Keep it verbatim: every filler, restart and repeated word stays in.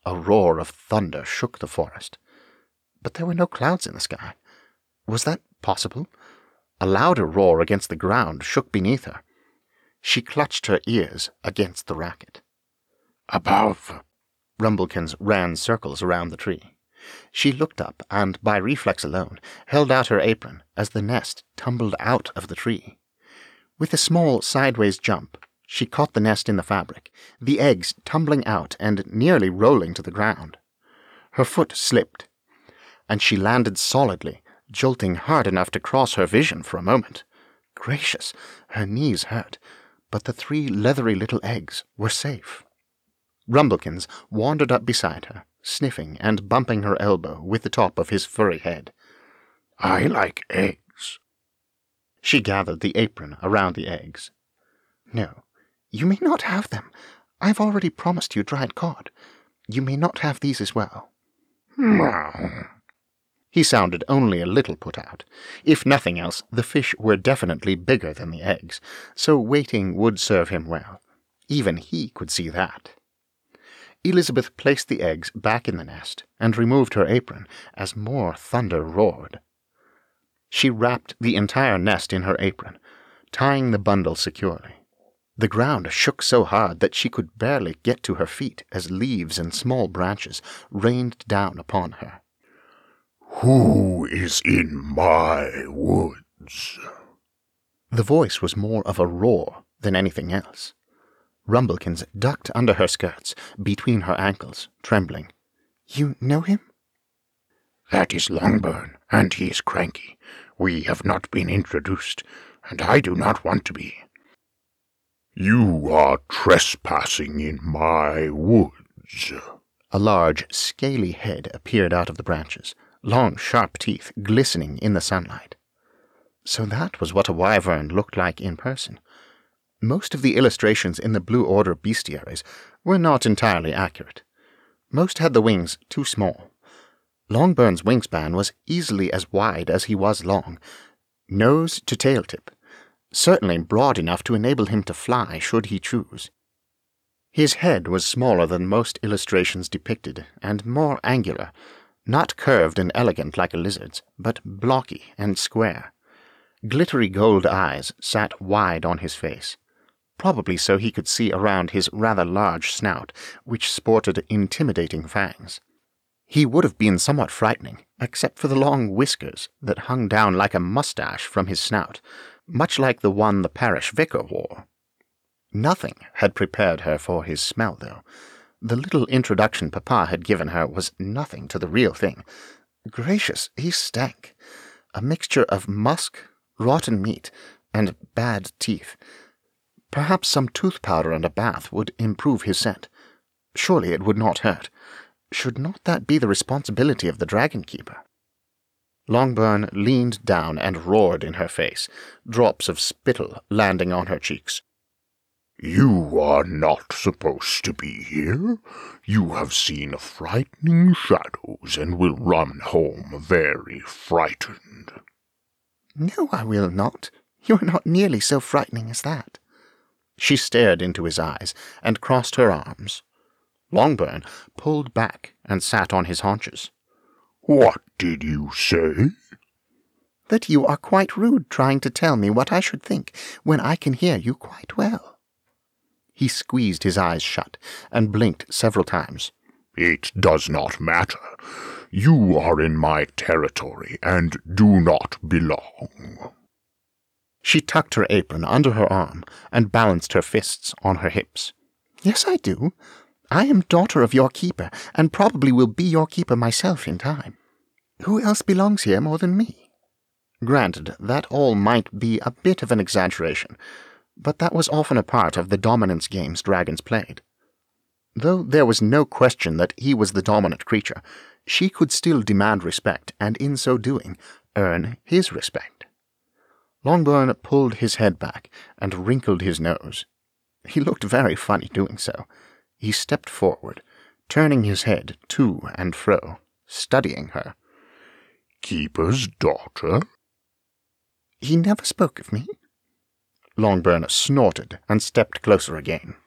A roar of thunder shook the forest. But there were no clouds in the sky. Was that possible? A louder roar against the ground shook beneath her. She clutched her ears against the racket. Above! Rumblecans ran circles around the tree. She looked up and, by reflex alone, held out her apron as the nest tumbled out of the tree. With a small sideways jump, she caught the nest in the fabric, the eggs tumbling out and nearly rolling to the ground. Her foot slipped, and she landed solidly, jolting hard enough to cross her vision for a moment. Gracious, her knees hurt, but the three leathery little eggs were safe. Rumblecans wandered up beside her, sniffing and bumping her elbow with the top of his furry head. I like eggs. She gathered the apron around the eggs. No, you may not have them. I've already promised you dried cod. You may not have these as well. Meow. He sounded only a little put out. If nothing else, the fish were definitely bigger than the eggs, so waiting would serve him well. Even he could see that. Elizabeth placed the eggs back in the nest and removed her apron as more thunder roared. She wrapped the entire nest in her apron, tying the bundle securely. The ground shook so hard that she could barely get to her feet as leaves and small branches rained down upon her. Who is in my woods? The voice was more of a roar than anything else. Rumblecans ducked under her skirts, between her ankles, trembling. You know him? That is Longburn, and he is cranky. We have not been introduced, and I do not want to be. You are trespassing in my woods. A large, scaly head appeared out of the branches, long, sharp teeth glistening in the sunlight. So that was what a wyvern looked like in person. Most of the illustrations in the Blue Order bestiaries were not entirely accurate. Most had the wings too small. Longburn's wingspan was easily as wide as he was long, nose to tail tip, certainly broad enough to enable him to fly should he choose. His head was smaller than most illustrations depicted, and more angular, not curved and elegant like a lizard's, but blocky and square. Glittery gold eyes sat wide on his face, probably so he could see around his rather large snout, which sported intimidating fangs. He would have been somewhat frightening, except for the long whiskers that hung down like a mustache from his snout, much like the one the parish vicar wore. Nothing had prepared her for his smell, though. The little introduction Papa had given her was nothing to the real thing. Gracious, he stank. A mixture of musk, rotten meat, and bad teeth. Perhaps some tooth powder and a bath would improve his scent. Surely it would not hurt. Should not that be the responsibility of the Dragon Keeper? Longburn leaned down and roared in her face, drops of spittle landing on her cheeks. You are not supposed to be here. You have seen frightening shadows and will run home very frightened. No, I will not. You are not nearly so frightening as that. She stared into his eyes and crossed her arms. Longburn pulled back and sat on his haunches. What did you say? That you are quite rude trying to tell me what I should think when I can hear you quite well. He squeezed his eyes shut and blinked several times. It does not matter. You are in my territory and do not belong. She tucked her apron under her arm and balanced her fists on her hips. Yes, I do. I am daughter of your keeper, and probably will be your keeper myself in time. Who else belongs here more than me? Granted, that all might be a bit of an exaggeration, but that was often a part of the dominance games dragons played. Though there was no question that he was the dominant creature, she could still demand respect, and in so doing, earn his respect. Longburn pulled his head back and wrinkled his nose. He looked very funny doing so. He stepped forward, turning his head to and fro, studying her. Keeper's daughter? He never spoke of me. Longburn snorted and stepped closer again.